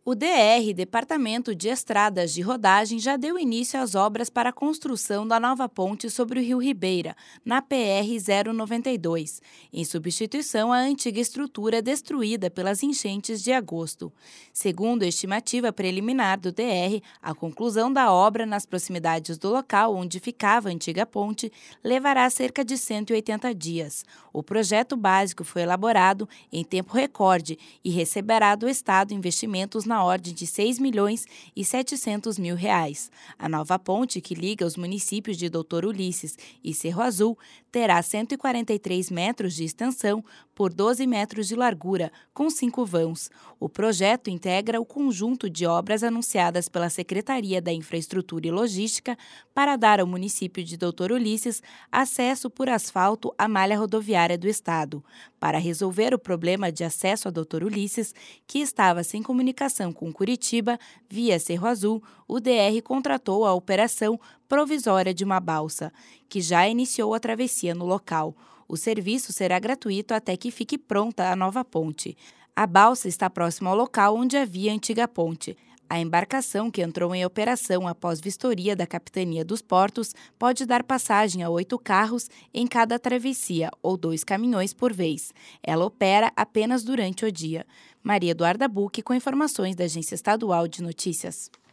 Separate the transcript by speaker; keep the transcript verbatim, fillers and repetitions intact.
Speaker 1: O D R, Departamento de Estradas de Rodagem, já deu início às obras para a construção da nova ponte sobre o Rio Ribeira, na P R zero noventa e dois, em substituição à antiga estrutura destruída pelas enchentes de agosto. Segundo a estimativa preliminar do D R, a conclusão da obra nas proximidades do local onde ficava a antiga ponte levará cerca de cento e oitenta dias. O projeto básico foi elaborado em tempo recorde e receberá do Estado investimentos na na ordem de seis milhões e setecentos mil reais. A nova ponte, que liga os municípios de Doutor Ulisses e Cerro Azul, terá cento e quarenta e três metros de extensão por doze metros de largura, com cinco vãos. O projeto integra o conjunto de obras anunciadas pela Secretaria da Infraestrutura e Logística para dar ao município de Doutor Ulisses acesso por asfalto à malha rodoviária do Estado. Para resolver o problema de acesso a Doutor Ulisses, que estava sem comunicação com Curitiba, via Cerro Azul, o D R contratou a operação provisória de uma balsa, que já iniciou a travessia no local. O serviço será gratuito até que fique pronta a nova ponte. A balsa está próxima ao local onde havia a antiga ponte. A embarcação, que entrou em operação após vistoria da Capitania dos Portos, pode dar passagem a oito carros em cada travessia ou dois caminhões por vez. Ela opera apenas durante o dia. Maria Eduarda Bucchi, com informações da Agência Estadual de Notícias.